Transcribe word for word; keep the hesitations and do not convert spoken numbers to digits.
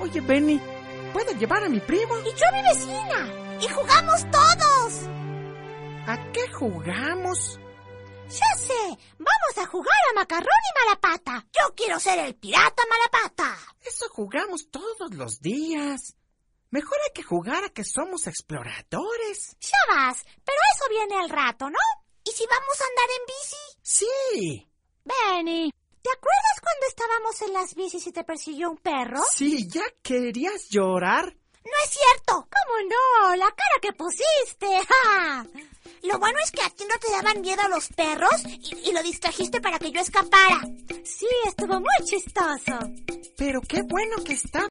Oye, Benny, ¿puedo llevar a mi primo? Y yo a mi vecina. Y jugamos todos. ¿A qué jugamos? Ya sé, vamos a jugar a Macarrón y Malapata. Yo quiero ser el pirata Malapata. Eso jugamos todos los días. Mejor hay que jugar a que somos exploradores. Ya vas, pero eso viene al rato, ¿no? ¿Y si vamos a andar en bici? Sí. Benny, ¿te acuerdas cuando estábamos en las bicis y te persiguió un perro? Sí, ¿ya querías llorar? No es cierto. ¿Cómo no? La cara que pusiste. ¡Ja! Lo bueno es que a ti no te daban miedo los perros y, y lo distrajiste para que yo escapara. Sí, estuvo muy chistoso. Pero qué bueno que está